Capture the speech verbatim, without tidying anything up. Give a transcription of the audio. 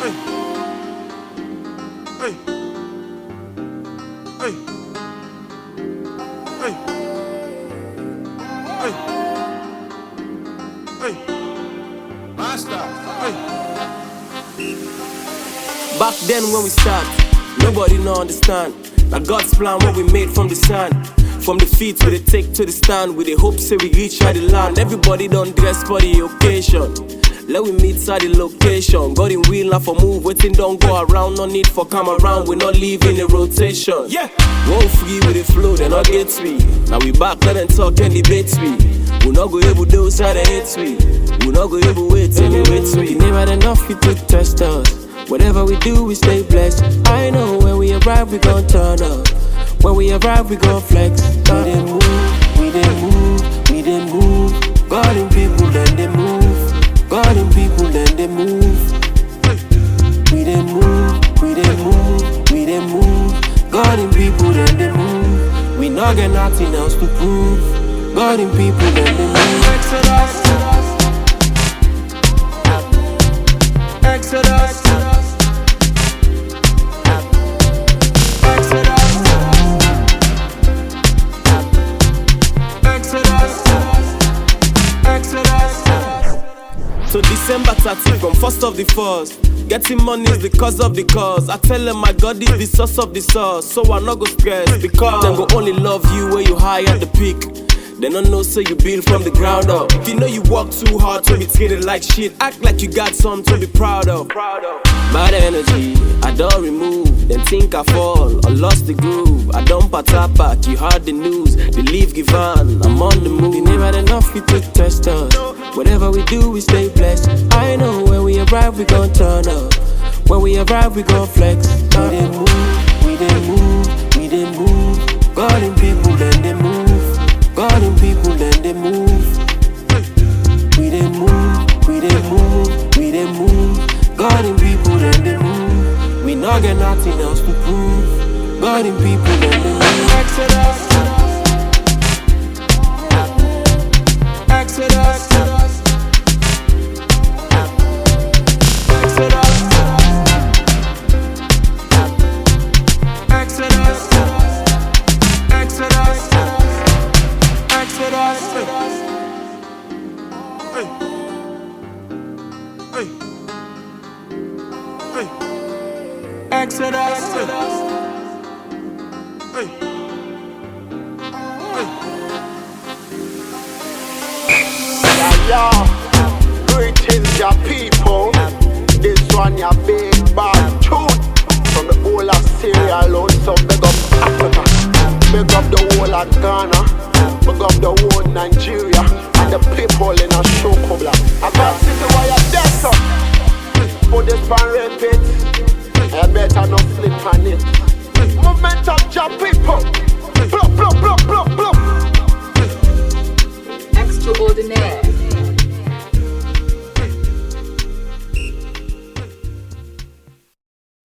Hey. Hey. Hey. Hey. Hey. Master. Hey. Back then when we start, nobody no understand. Like God's plan what we made from the sand. From the feet we dey take to the stand. We dey hope say we reach out the land. Everybody don't dress for the occasion. Let we meet at the location. Got in wheel now for move, waiting don't go around. No need for come around, we not leaving a rotation. Yeah, won't free with the flow, they not get me. Now we back, let them talk and debate me. We not go able do side and hate me. We not go able wait till they wait me. Never enough you to test us. Whatever we do, we stay blessed. I know when we arrive, we gon' turn up. When we arrive, we gon' flex. We dey move, we dey move, we dey move. Guarding people, then they move. Guarding people, then they move. We dey move, we dey move, we dey move. Guarding people, then they move. We not get nothing else to prove. Guarding people, then they move. Exodus, Exodus. So December thirtieth, from first of the first. Getting money is the cause of the cause. I tell them my God is the source of the source. So I no go stress, because them go only love you when you high at the peak. They don't know so you build from the ground up. If you know you work too hard to be treated like shit, act like you got something to be proud of. Bad energy, I don't remove. Then think I fall or lost the groove. I don't pat back, you heard the news. Believe given, I'm on the move. You never had enough, you to test us. Whatever we do, we stay blessed. I know when we arrive, we gon' turn up. When we arrive, we gon' flex. We dey move, we dey move, we dey move. Guarding people, then they move. Guarding people, then they move. We dey move, we dey move, we dey move. Guarding people, then they move. We not get nothing else to prove. Guarding people, then they move. Exodus, Exodus. Exodus. Hey. Yeah, yeah. Greetings, your people. This one, your big bad tune. From the whole of Syria alone. So big up Africa. Big up the whole of Ghana. Big up the whole Nigeria. And the people in a Shokobla. I can't see the way you're dead, so put this pan repeat. I better not slip on it. Movement of your people. Plop, plop, plop, plop, plop. Extraordinaire.